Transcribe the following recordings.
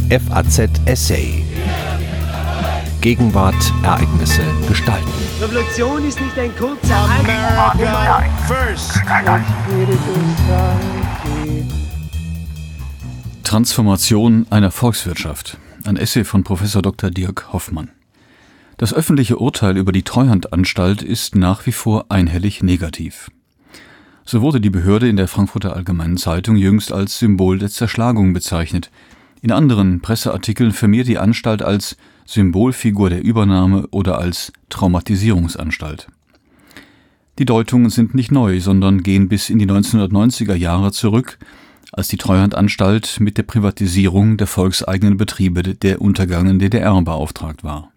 FAZ Essay. Gegenwart, Ereignisse, Gestalten. Revolution ist nicht ein kurzer America first. Transformation einer Volkswirtschaft. Ein Essay von Prof. Dr. Dirk Hoffmann. Das öffentliche Urteil über die Treuhandanstalt ist nach wie vor einhellig negativ. So wurde die Behörde in der Frankfurter Allgemeinen Zeitung jüngst als Symbol der Zerschlagung bezeichnet. In anderen Presseartikeln firmiert die Anstalt als Symbolfigur der Übernahme oder als Traumatisierungsanstalt. Die Deutungen sind nicht neu, sondern gehen bis in die 1990er Jahre zurück, als die Treuhandanstalt mit der Privatisierung der volkseigenen Betriebe der untergegangenen DDR beauftragt war.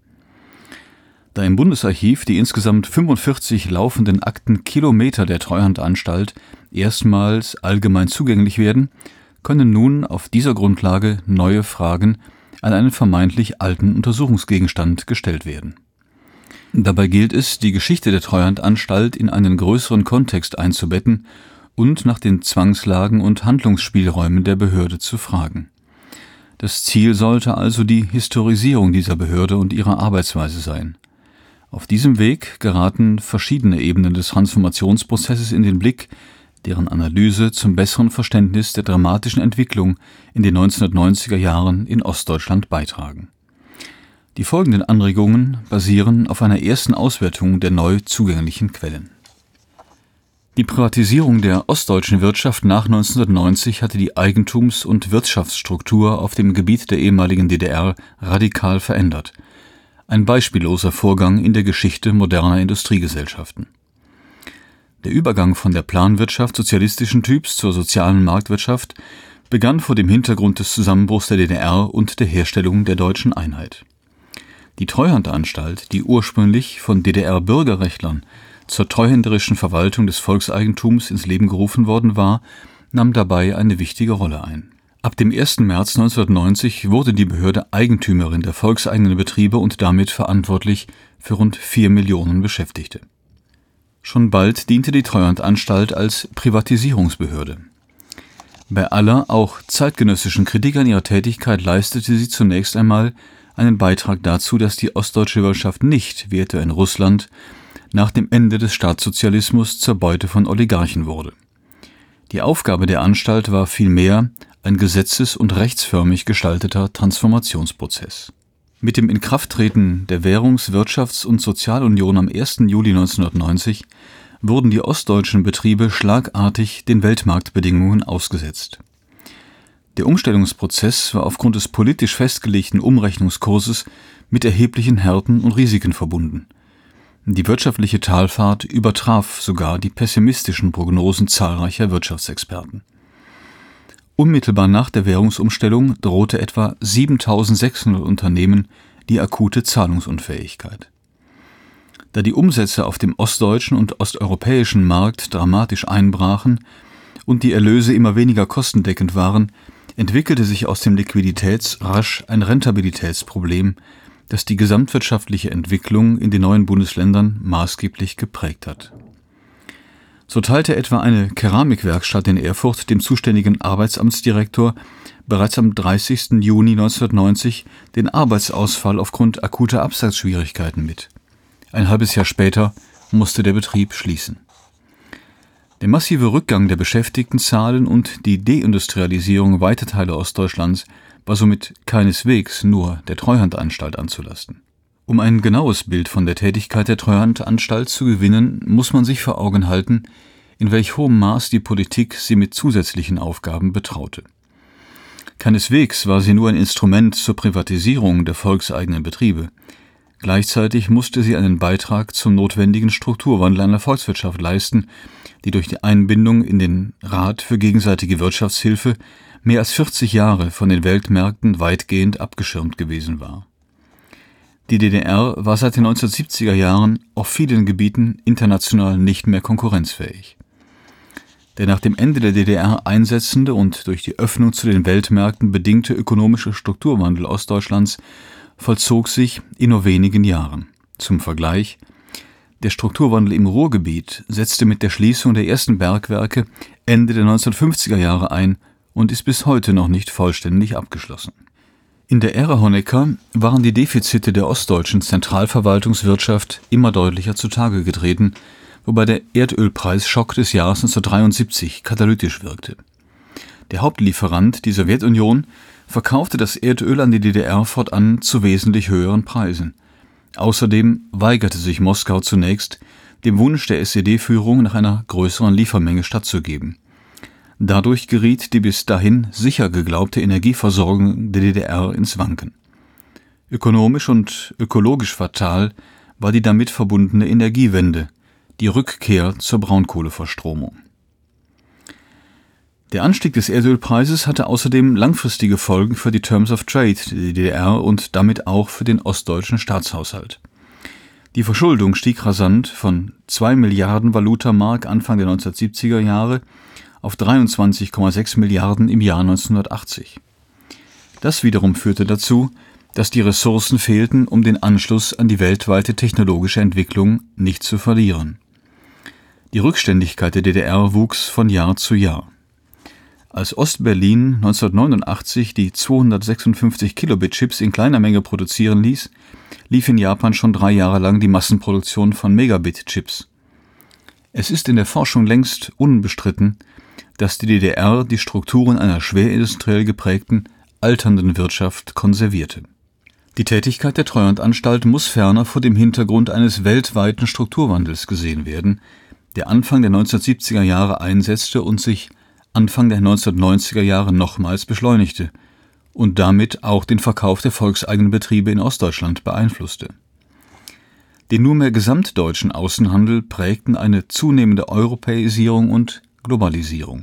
Da im Bundesarchiv die insgesamt 45 laufenden Aktenkilometer der Treuhandanstalt erstmals allgemein zugänglich werden, können nun auf dieser Grundlage neue Fragen an einen vermeintlich alten Untersuchungsgegenstand gestellt werden. Dabei gilt es, die Geschichte der Treuhandanstalt in einen größeren Kontext einzubetten und nach den Zwangslagen und Handlungsspielräumen der Behörde zu fragen. Das Ziel sollte also die Historisierung dieser Behörde und ihrer Arbeitsweise sein. Auf diesem Weg geraten verschiedene Ebenen des Transformationsprozesses in den Blick, deren Analyse zum besseren Verständnis der dramatischen Entwicklung in den 1990er Jahren in Ostdeutschland beitragen. Die folgenden Anregungen basieren auf einer ersten Auswertung der neu zugänglichen Quellen. Die Privatisierung der ostdeutschen Wirtschaft nach 1990 hatte die Eigentums- und Wirtschaftsstruktur auf dem Gebiet der ehemaligen DDR radikal verändert. Ein beispielloser Vorgang in der Geschichte moderner Industriegesellschaften. Der Übergang von der Planwirtschaft sozialistischen Typs zur sozialen Marktwirtschaft begann vor dem Hintergrund des Zusammenbruchs der DDR und der Herstellung der deutschen Einheit. Die Treuhandanstalt, die ursprünglich von DDR-Bürgerrechtlern zur treuhänderischen Verwaltung des Volkseigentums ins Leben gerufen worden war, nahm dabei eine wichtige Rolle ein. Ab dem 1. März 1990 wurde die Behörde Eigentümerin der volkseigenen Betriebe und damit verantwortlich für rund 4 Millionen Beschäftigte. Schon bald diente die Treuhandanstalt als Privatisierungsbehörde. Bei aller, auch zeitgenössischen Kritik an ihrer Tätigkeit leistete sie zunächst einmal einen Beitrag dazu, dass die ostdeutsche Wirtschaft nicht, wie etwa in Russland, nach dem Ende des Staatssozialismus zur Beute von Oligarchen wurde. Die Aufgabe der Anstalt war vielmehr ein gesetzes- und rechtsförmig gestalteter Transformationsprozess. Mit dem Inkrafttreten der Währungs-, Wirtschafts- und Sozialunion am 1. Juli 1990 wurden die ostdeutschen Betriebe schlagartig den Weltmarktbedingungen ausgesetzt. Der Umstellungsprozess war aufgrund des politisch festgelegten Umrechnungskurses mit erheblichen Härten und Risiken verbunden. Die wirtschaftliche Talfahrt übertraf sogar die pessimistischen Prognosen zahlreicher Wirtschaftsexperten. Unmittelbar nach der Währungsumstellung drohte etwa 7.600 Unternehmen die akute Zahlungsunfähigkeit. Da die Umsätze auf dem ostdeutschen und osteuropäischen Markt dramatisch einbrachen und die Erlöse immer weniger kostendeckend waren, entwickelte sich aus dem rasch ein Rentabilitätsproblem, das die gesamtwirtschaftliche Entwicklung in den neuen Bundesländern maßgeblich geprägt hat. So teilte etwa eine Keramikwerkstatt in Erfurt dem zuständigen Arbeitsamtsdirektor bereits am 30. Juni 1990 den Arbeitsausfall aufgrund akuter Absatzschwierigkeiten mit. Ein halbes Jahr später musste der Betrieb schließen. Der massive Rückgang der Beschäftigtenzahlen und die Deindustrialisierung weiter Teile Ostdeutschlands war somit keineswegs nur der Treuhandanstalt anzulasten. Um ein genaues Bild von der Tätigkeit der Treuhandanstalt zu gewinnen, muss man sich vor Augen halten, in welch hohem Maß die Politik sie mit zusätzlichen Aufgaben betraute. Keineswegs war sie nur ein Instrument zur Privatisierung der volkseigenen Betriebe. Gleichzeitig musste sie einen Beitrag zum notwendigen Strukturwandel einer Volkswirtschaft leisten, die durch die Einbindung in den Rat für gegenseitige Wirtschaftshilfe mehr als 40 Jahre von den Weltmärkten weitgehend abgeschirmt gewesen war. Die DDR war seit den 1970er Jahren auf vielen Gebieten international nicht mehr konkurrenzfähig. Der nach dem Ende der DDR einsetzende und durch die Öffnung zu den Weltmärkten bedingte ökonomische Strukturwandel Ostdeutschlands vollzog sich in nur wenigen Jahren. Zum Vergleich: Der Strukturwandel im Ruhrgebiet setzte mit der Schließung der ersten Bergwerke Ende der 1950er Jahre ein und ist bis heute noch nicht vollständig abgeschlossen. In der Ära Honecker waren die Defizite der ostdeutschen Zentralverwaltungswirtschaft immer deutlicher zutage getreten, wobei der Erdölpreisschock des Jahres 1973 katalytisch wirkte. Der Hauptlieferant, die Sowjetunion, verkaufte das Erdöl an die DDR fortan zu wesentlich höheren Preisen. Außerdem weigerte sich Moskau zunächst, dem Wunsch der SED-Führung nach einer größeren Liefermenge stattzugeben. Dadurch geriet die bis dahin sicher geglaubte Energieversorgung der DDR ins Wanken. Ökonomisch und ökologisch fatal war die damit verbundene Energiewende, die Rückkehr zur Braunkohleverstromung. Der Anstieg des Erdölpreises hatte außerdem langfristige Folgen für die Terms of Trade der DDR und damit auch für den ostdeutschen Staatshaushalt. Die Verschuldung stieg rasant von 2 Milliarden Valutamark Anfang der 1970er Jahre auf 23,6 Milliarden im Jahr 1980. Das wiederum führte dazu, dass die Ressourcen fehlten, um den Anschluss an die weltweite technologische Entwicklung nicht zu verlieren. Die Rückständigkeit der DDR wuchs von Jahr zu Jahr. Als Ostberlin 1989 die 256 Kilobit-Chips in kleiner Menge produzieren ließ, lief in Japan schon 3 Jahre lang die Massenproduktion von Megabit-Chips. Es ist in der Forschung längst unbestritten, dass die DDR die Strukturen einer schwerindustriell geprägten, alternden Wirtschaft konservierte. Die Tätigkeit der Treuhandanstalt muss ferner vor dem Hintergrund eines weltweiten Strukturwandels gesehen werden, der Anfang der 1970er Jahre einsetzte und sich Anfang der 1990er Jahre nochmals beschleunigte und damit auch den Verkauf der volkseigenen Betriebe in Ostdeutschland beeinflusste. Den nunmehr gesamtdeutschen Außenhandel prägten eine zunehmende Europäisierung und Globalisierung.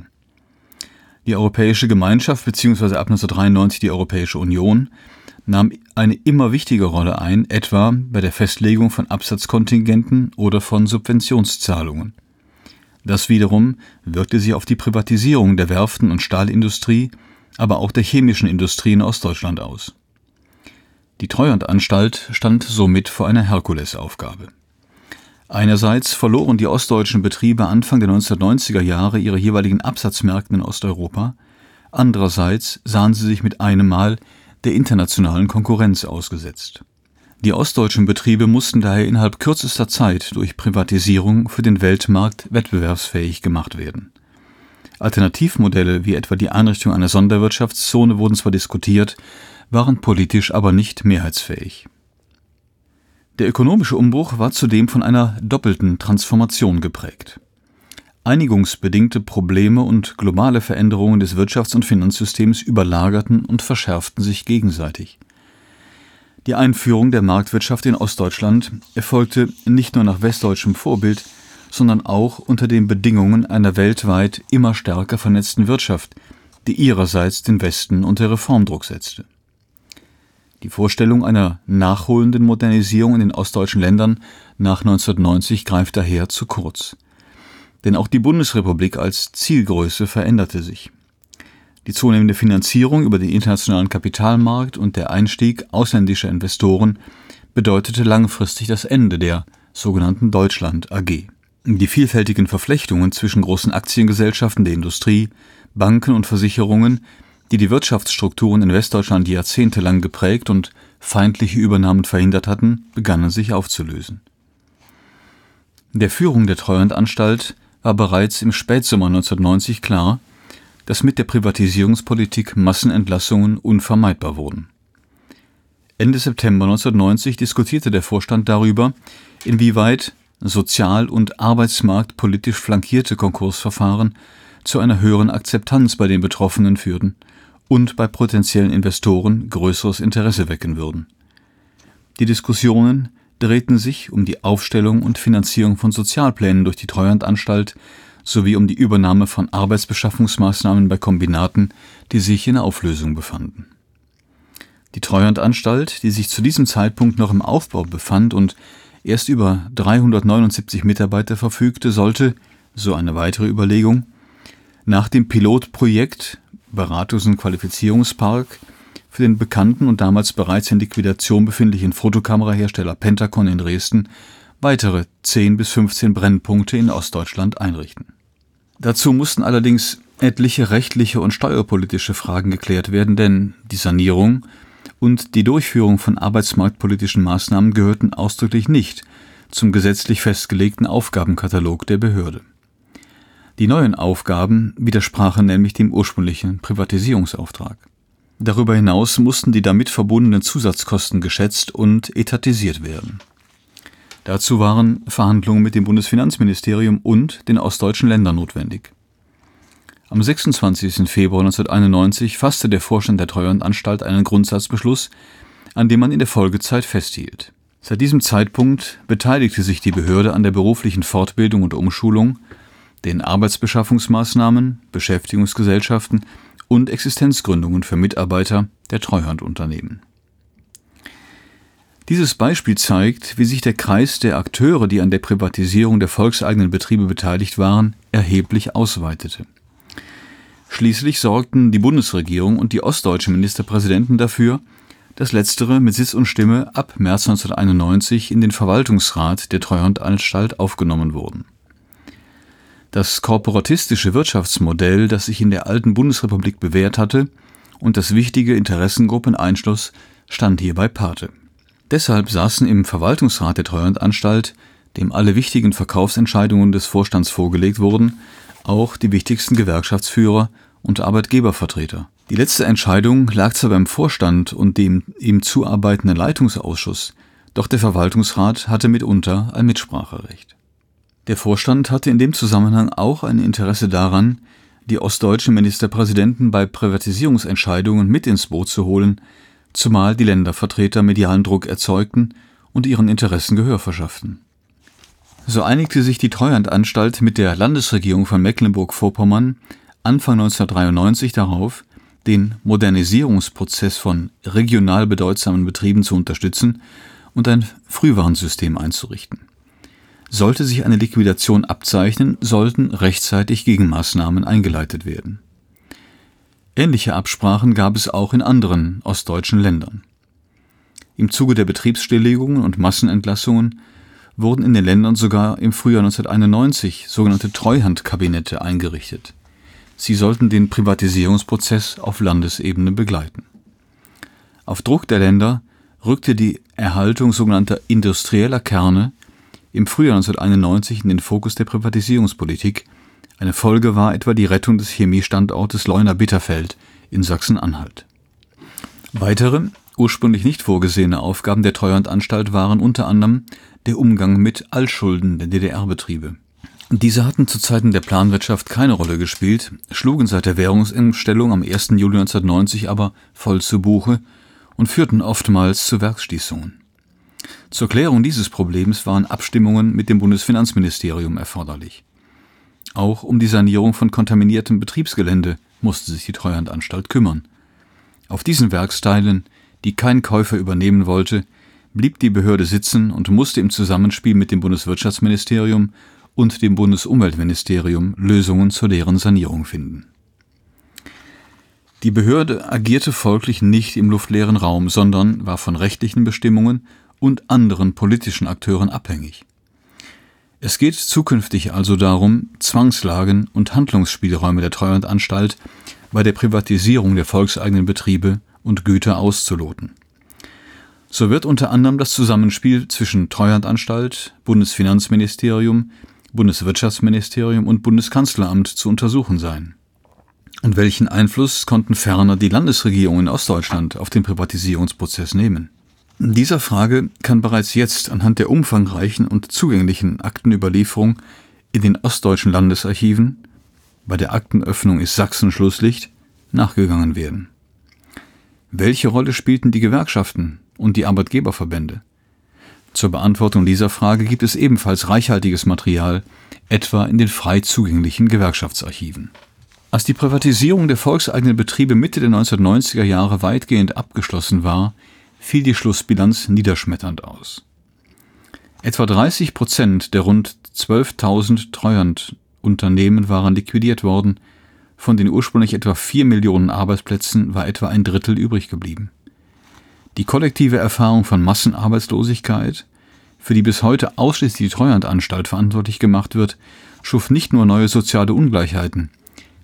Die Europäische Gemeinschaft bzw. ab 1993 die Europäische Union nahm eine immer wichtige Rolle ein, etwa bei der Festlegung von Absatzkontingenten oder von Subventionszahlungen. Das wiederum wirkte sich auf die Privatisierung der Werften- und Stahlindustrie, aber auch der chemischen Industrie in Ostdeutschland aus. Die Treuhandanstalt stand somit vor einer Herkulesaufgabe. Einerseits verloren die ostdeutschen Betriebe Anfang der 1990er Jahre ihre jeweiligen Absatzmärkte in Osteuropa, andererseits sahen sie sich mit einem Mal der internationalen Konkurrenz ausgesetzt. Die ostdeutschen Betriebe mussten daher innerhalb kürzester Zeit durch Privatisierung für den Weltmarkt wettbewerbsfähig gemacht werden. Alternativmodelle wie etwa die Einrichtung einer Sonderwirtschaftszone wurden zwar diskutiert, waren politisch aber nicht mehrheitsfähig. Der ökonomische Umbruch war zudem von einer doppelten Transformation geprägt. Einigungsbedingte Probleme und globale Veränderungen des Wirtschafts- und Finanzsystems überlagerten und verschärften sich gegenseitig. Die Einführung der Marktwirtschaft in Ostdeutschland erfolgte nicht nur nach westdeutschem Vorbild, sondern auch unter den Bedingungen einer weltweit immer stärker vernetzten Wirtschaft, die ihrerseits den Westen unter Reformdruck setzte. Die Vorstellung einer nachholenden Modernisierung in den ostdeutschen Ländern nach 1990 greift daher zu kurz. Denn auch die Bundesrepublik als Zielgröße veränderte sich. Die zunehmende Finanzierung über den internationalen Kapitalmarkt und der Einstieg ausländischer Investoren bedeutete langfristig das Ende der sogenannten Deutschland AG. Die vielfältigen Verflechtungen zwischen großen Aktiengesellschaften der Industrie, Banken und Versicherungen, die die Wirtschaftsstrukturen in Westdeutschland jahrzehntelang geprägt und feindliche Übernahmen verhindert hatten, begannen sich aufzulösen. Der Führung der Treuhandanstalt war bereits im Spätsommer 1990 klar, dass mit der Privatisierungspolitik Massenentlassungen unvermeidbar wurden. Ende September 1990 diskutierte der Vorstand darüber, inwieweit sozial- und arbeitsmarktpolitisch flankierte Konkursverfahren zu einer höheren Akzeptanz bei den Betroffenen führten und bei potenziellen Investoren größeres Interesse wecken würden. Die Diskussionen drehten sich um die Aufstellung und Finanzierung von Sozialplänen durch die Treuhandanstalt sowie um die Übernahme von Arbeitsbeschaffungsmaßnahmen bei Kombinaten, die sich in Auflösung befanden. Die Treuhandanstalt, die sich zu diesem Zeitpunkt noch im Aufbau befand und erst über 379 Mitarbeiter verfügte, sollte, so eine weitere Überlegung, nach dem Pilotprojekt Beratungs- und Qualifizierungspark für den bekannten und damals bereits in Liquidation befindlichen Fotokamerahersteller Pentacon in Dresden weitere 10 bis 15 Brennpunkte in Ostdeutschland einrichten. Dazu mussten allerdings etliche rechtliche und steuerpolitische Fragen geklärt werden, denn die Sanierung und die Durchführung von arbeitsmarktpolitischen Maßnahmen gehörten ausdrücklich nicht zum gesetzlich festgelegten Aufgabenkatalog der Behörde. Die neuen Aufgaben widersprachen nämlich dem ursprünglichen Privatisierungsauftrag. Darüber hinaus mussten die damit verbundenen Zusatzkosten geschätzt und etatisiert werden. Dazu waren Verhandlungen mit dem Bundesfinanzministerium und den ostdeutschen Ländern notwendig. Am 26. Februar 1991 fasste der Vorstand der Treuhandanstalt einen Grundsatzbeschluss, an dem man in der Folgezeit festhielt. Seit diesem Zeitpunkt beteiligte sich die Behörde an der beruflichen Fortbildung und Umschulung, den Arbeitsbeschaffungsmaßnahmen, Beschäftigungsgesellschaften und Existenzgründungen für Mitarbeiter der Treuhandunternehmen. Dieses Beispiel zeigt, wie sich der Kreis der Akteure, die an der Privatisierung der volkseigenen Betriebe beteiligt waren, erheblich ausweitete. Schließlich sorgten die Bundesregierung und die ostdeutschen Ministerpräsidenten dafür, dass letztere mit Sitz und Stimme ab März 1991 in den Verwaltungsrat der Treuhandanstalt aufgenommen wurden. Das korporatistische Wirtschaftsmodell, das sich in der alten Bundesrepublik bewährt hatte und das wichtige Interessenengruppen einschloss, stand hierbei Pate. Deshalb saßen im Verwaltungsrat der Treuhandanstalt, dem alle wichtigen Verkaufsentscheidungen des Vorstands vorgelegt wurden, auch die wichtigsten Gewerkschaftsführer und Arbeitgebervertreter. Die letzte Entscheidung lag zwar beim Vorstand und dem ihm zuarbeitenden Leitungsausschuss, doch der Verwaltungsrat hatte mitunter ein Mitspracherecht. Der Vorstand hatte in dem Zusammenhang auch ein Interesse daran, die ostdeutschen Ministerpräsidenten bei Privatisierungsentscheidungen mit ins Boot zu holen, zumal die Ländervertreter medialen Druck erzeugten und ihren Interessen Gehör verschafften. So einigte sich die Treuhandanstalt mit der Landesregierung von Mecklenburg-Vorpommern Anfang 1993 darauf, den Modernisierungsprozess von regional bedeutsamen Betrieben zu unterstützen und ein Frühwarnsystem einzurichten. Sollte sich eine Liquidation abzeichnen, sollten rechtzeitig Gegenmaßnahmen eingeleitet werden. Ähnliche Absprachen gab es auch in anderen ostdeutschen Ländern. Im Zuge der Betriebsstilllegungen und Massenentlassungen wurden in den Ländern sogar im Frühjahr 1991 sogenannte Treuhandkabinette eingerichtet. Sie sollten den Privatisierungsprozess auf Landesebene begleiten. Auf Druck der Länder rückte die Erhaltung sogenannter industrieller Kerne im Frühjahr 1991 in den Fokus der Privatisierungspolitik. Eine Folge war etwa die Rettung des Chemiestandortes Leuna-Bitterfeld in Sachsen-Anhalt. Weitere, ursprünglich nicht vorgesehene Aufgaben der Treuhandanstalt waren unter anderem der Umgang mit Altschulden der DDR-Betriebe. Diese hatten zu Zeiten der Planwirtschaft keine Rolle gespielt, schlugen seit der Währungsumstellung am 1. Juli 1990 aber voll zu Buche und führten oftmals zu Werksschließungen. Zur Klärung dieses Problems waren Abstimmungen mit dem Bundesfinanzministerium erforderlich. Auch um die Sanierung von kontaminiertem Betriebsgelände musste sich die Treuhandanstalt kümmern. Auf diesen Werksteilen, die kein Käufer übernehmen wollte, blieb die Behörde sitzen und musste im Zusammenspiel mit dem Bundeswirtschaftsministerium und dem Bundesumweltministerium Lösungen zur deren Sanierung finden. Die Behörde agierte folglich nicht im luftleeren Raum, sondern war von rechtlichen Bestimmungen und anderen politischen Akteuren abhängig. Es geht zukünftig also darum, Zwangslagen und Handlungsspielräume der Treuhandanstalt bei der Privatisierung der volkseigenen Betriebe und Güter auszuloten. So wird unter anderem das Zusammenspiel zwischen Treuhandanstalt, Bundesfinanzministerium, Bundeswirtschaftsministerium und Bundeskanzleramt zu untersuchen sein. Und welchen Einfluss konnten ferner die Landesregierungen in Ostdeutschland auf den Privatisierungsprozess nehmen? Dieser Frage kann bereits jetzt anhand der umfangreichen und zugänglichen Aktenüberlieferung in den ostdeutschen Landesarchiven, bei der Aktenöffnung ist Sachsen Schlusslicht, nachgegangen werden. Welche Rolle spielten die Gewerkschaften und die Arbeitgeberverbände? Zur Beantwortung dieser Frage gibt es ebenfalls reichhaltiges Material, etwa in den frei zugänglichen Gewerkschaftsarchiven. Als die Privatisierung der volkseigenen Betriebe Mitte der 1990er Jahre weitgehend abgeschlossen war, fiel die Schlussbilanz niederschmetternd aus. Etwa 30% der rund 12.000 Treuhandunternehmen waren liquidiert worden, von den ursprünglich etwa 4 Millionen Arbeitsplätzen war etwa ein Drittel übrig geblieben. Die kollektive Erfahrung von Massenarbeitslosigkeit, für die bis heute ausschließlich die Treuhandanstalt verantwortlich gemacht wird, schuf nicht nur neue soziale Ungleichheiten,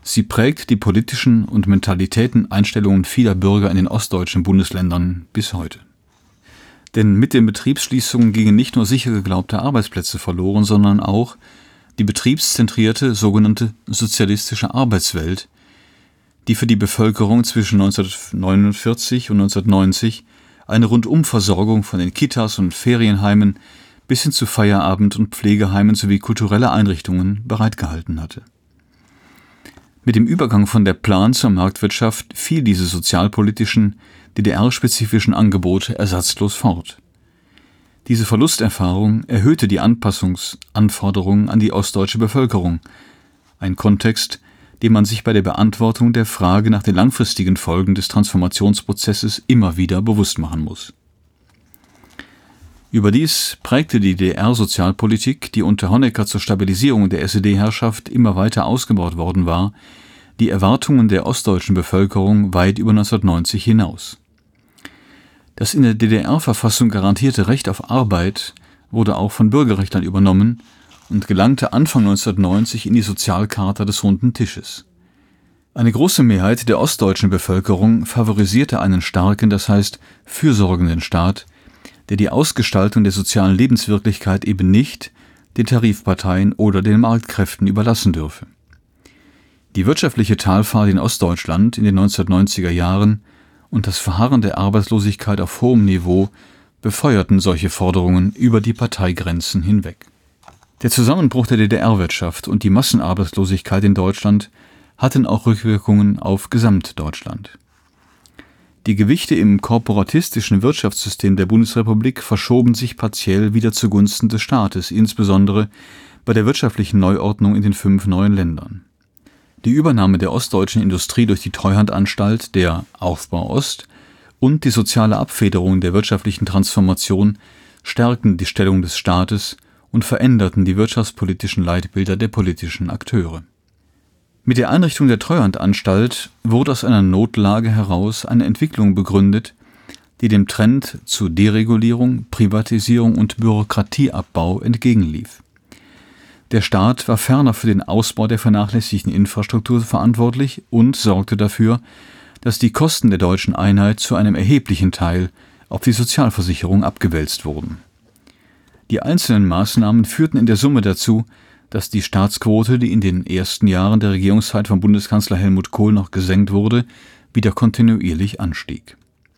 Sie prägt die politischen und Mentalitäten, Einstellungen vieler Bürger in den ostdeutschen Bundesländern bis heute. Denn mit den Betriebsschließungen gingen nicht nur sicher geglaubte Arbeitsplätze verloren, sondern auch die betriebszentrierte sogenannte sozialistische Arbeitswelt, die für die Bevölkerung zwischen 1949 und 1990 eine Rundumversorgung von den Kitas und Ferienheimen bis hin zu Feierabend- und Pflegeheimen sowie kulturelle Einrichtungen bereitgehalten hatte. Mit dem Übergang von der Plan- zur Marktwirtschaft fiel diese sozialpolitischen, DDR-spezifischen Angebote ersatzlos fort. Diese Verlusterfahrung erhöhte die Anpassungsanforderungen an die ostdeutsche Bevölkerung, ein Kontext, den man sich bei der Beantwortung der Frage nach den langfristigen Folgen des Transformationsprozesses immer wieder bewusst machen muss. Überdies prägte die DDR-Sozialpolitik, die unter Honecker zur Stabilisierung der SED-Herrschaft immer weiter ausgebaut worden war, die Erwartungen der ostdeutschen Bevölkerung weit über 1990 hinaus. Das in der DDR-Verfassung garantierte Recht auf Arbeit wurde auch von Bürgerrechtlern übernommen und gelangte Anfang 1990 in die Sozialcharta des Runden Tisches. Eine große Mehrheit der ostdeutschen Bevölkerung favorisierte einen starken, das heißt fürsorgenden Staat, der die Ausgestaltung der sozialen Lebenswirklichkeit eben nicht den Tarifparteien oder den Marktkräften überlassen dürfe. Die wirtschaftliche Talfahrt in Ostdeutschland in den 1990er Jahren und das Verharren der Arbeitslosigkeit auf hohem Niveau befeuerten solche Forderungen über die Parteigrenzen hinweg. Der Zusammenbruch der DDR-Wirtschaft und die Massenarbeitslosigkeit in Deutschland hatten auch Rückwirkungen auf Gesamtdeutschland. Die Gewichte im korporatistischen Wirtschaftssystem der Bundesrepublik verschoben sich partiell wieder zugunsten des Staates, insbesondere bei der wirtschaftlichen Neuordnung in den 5 neuen Ländern. Die Übernahme der ostdeutschen Industrie durch die Treuhandanstalt, der Aufbau Ost und die soziale Abfederung der wirtschaftlichen Transformation stärkten die Stellung des Staates und veränderten die wirtschaftspolitischen Leitbilder der politischen Akteure. Mit der Einrichtung der Treuhandanstalt wurde aus einer Notlage heraus eine Entwicklung begründet, die dem Trend zu Deregulierung, Privatisierung und Bürokratieabbau entgegenlief. Der Staat war ferner für den Ausbau der vernachlässigten Infrastruktur verantwortlich und sorgte dafür, dass die Kosten der deutschen Einheit zu einem erheblichen Teil auf die Sozialversicherung abgewälzt wurden. Die einzelnen Maßnahmen führten in der Summe dazu, dass die Staatsquote, die in den ersten Jahren der Regierungszeit von Bundeskanzler Helmut Kohl noch gesenkt wurde, wieder kontinuierlich anstieg.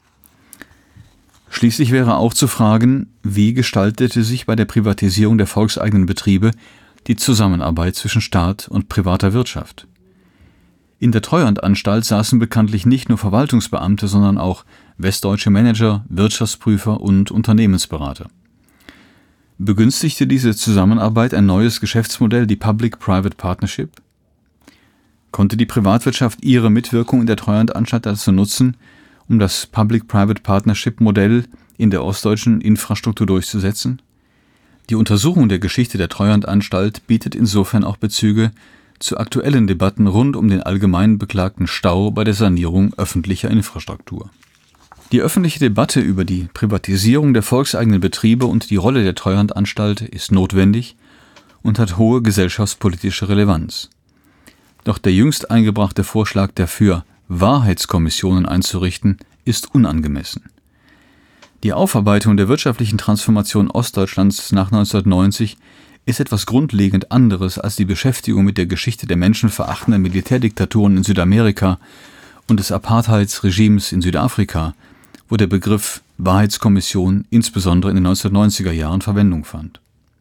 Schließlich wäre auch zu fragen, wie gestaltete sich bei der Privatisierung der volkseigenen Betriebe die Zusammenarbeit zwischen Staat und privater Wirtschaft. In der Treuhandanstalt saßen bekanntlich nicht nur Verwaltungsbeamte, sondern auch westdeutsche Manager, Wirtschaftsprüfer und Unternehmensberater. Begünstigte diese Zusammenarbeit ein neues Geschäftsmodell, die Public-Private Partnership? Konnte die Privatwirtschaft ihre Mitwirkung in der Treuhandanstalt dazu nutzen, um das Public-Private Partnership-Modell in der ostdeutschen Infrastruktur durchzusetzen? Die Untersuchung der Geschichte der Treuhandanstalt bietet insofern auch Bezüge zu aktuellen Debatten rund um den allgemein beklagten Stau bei der Sanierung öffentlicher Infrastruktur. Die öffentliche Debatte über die Privatisierung der volkseigenen Betriebe und die Rolle der Treuhandanstalt ist notwendig und hat hohe gesellschaftspolitische Relevanz. Doch der jüngst eingebrachte Vorschlag dafür, Wahrheitskommissionen einzurichten, ist unangemessen. Die Aufarbeitung der wirtschaftlichen Transformation Ostdeutschlands nach 1990 ist etwas grundlegend anderes als die Beschäftigung mit der Geschichte der menschenverachtenden Militärdiktaturen in Südamerika und des Apartheidsregimes in Südafrika, wo der Begriff Wahrheitskommission insbesondere in den 1990er Jahren Verwendung fand.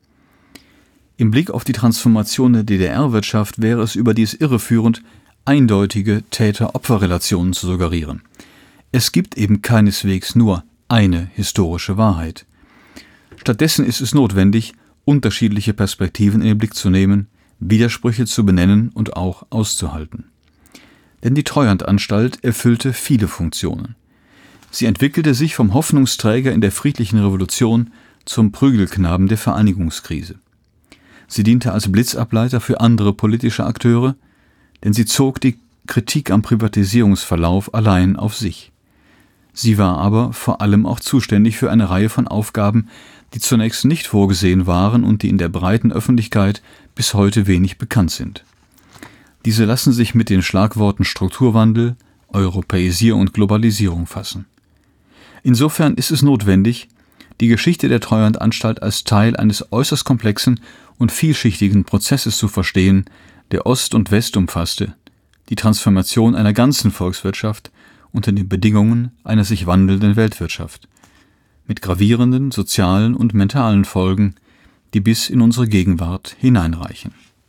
Im Blick auf die Transformation der DDR-Wirtschaft wäre es überdies irreführend, eindeutige Täter-Opfer-Relationen zu suggerieren. Es gibt eben keineswegs nur eine historische Wahrheit. Stattdessen ist es notwendig, unterschiedliche Perspektiven in den Blick zu nehmen, Widersprüche zu benennen und auch auszuhalten. Denn die Treuhandanstalt erfüllte viele Funktionen. Sie entwickelte sich vom Hoffnungsträger in der friedlichen Revolution zum Prügelknaben der Vereinigungskrise. Sie diente als Blitzableiter für andere politische Akteure, denn sie zog die Kritik am Privatisierungsverlauf allein auf sich. Sie war aber vor allem auch zuständig für eine Reihe von Aufgaben, die zunächst nicht vorgesehen waren und die in der breiten Öffentlichkeit bis heute wenig bekannt sind. Diese lassen sich mit den Schlagworten Strukturwandel, Europäisierung und Globalisierung fassen. Insofern ist es notwendig, die Geschichte der Treuhandanstalt als Teil eines äußerst komplexen und vielschichtigen Prozesses zu verstehen, der Ost und West umfasste, die Transformation einer ganzen Volkswirtschaft unter den Bedingungen einer sich wandelnden Weltwirtschaft, mit gravierenden sozialen und mentalen Folgen, die bis in unsere Gegenwart hineinreichen.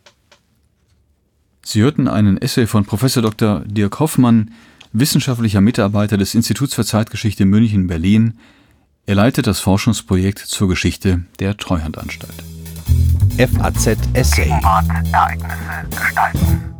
Sie hörten einen Essay von Prof. Dr. Dirk Hoffmann, wissenschaftlicher Mitarbeiter des Instituts für Zeitgeschichte München-Berlin. Er leitet das Forschungsprojekt zur Geschichte der Treuhandanstalt. FAZ Essay. Ereignisse gestalten.